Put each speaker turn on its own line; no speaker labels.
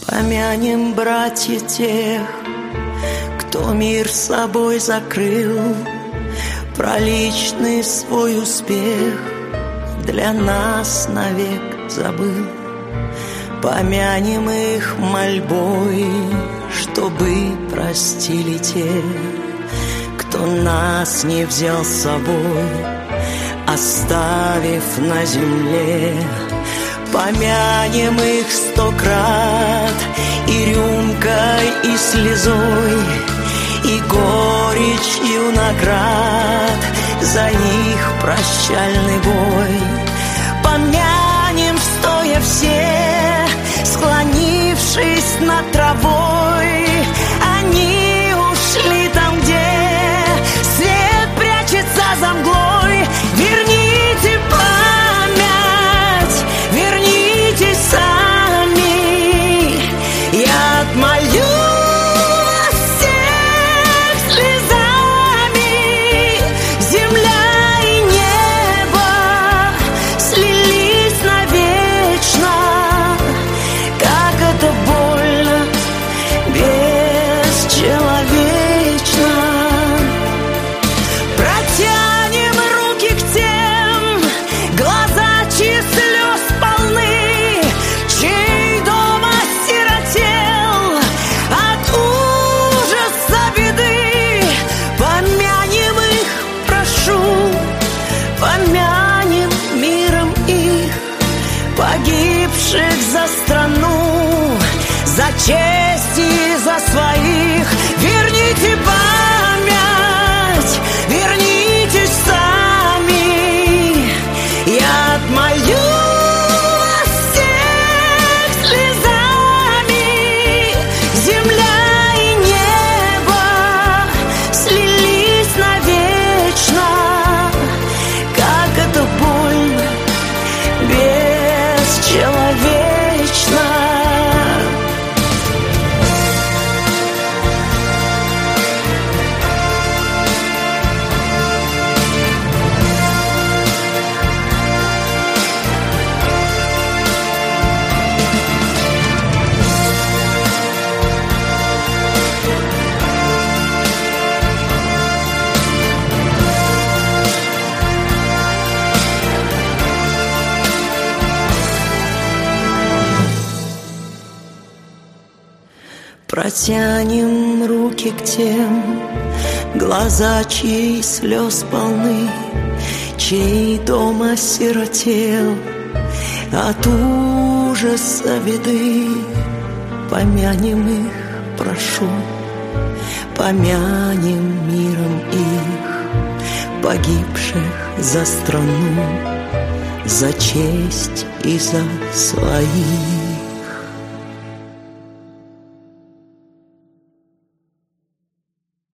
Помянем, братья, тех, кто мир собой закрыл, про личный свой успех для нас навек забыл. Помянем их мольбой, чтобы простили те, кто нас не взял с собой, оставив на земле. Помянем их 100 крат и рюмкой, и слезой, и горечью наград за их прощальный бой. Помянем, стоя все, склонившись над травой, они ушли там, где свет прячется за мглой. Верните память, верните сами, я отмолю всех слезами. Земля и небо слились навечно, как это больно, бесчеловечно. Протянем руки к тем, глаза чьи слез полны, чей дом осиротел от ужаса беды. Помянем их, прошу, помянем миром их, погибших за страну, за честь и за своих. Верните память, вернитесь сами, я отмолю всех слезами. Земля и небо слились навечно, как это больно, бесчеловечно. Протянем руки к тем, глаза чьи слез полны, чей дом осиротел от ужаса беды. Помянем их, прошу, помянем миром их, погибших за страну, за честь и за своих.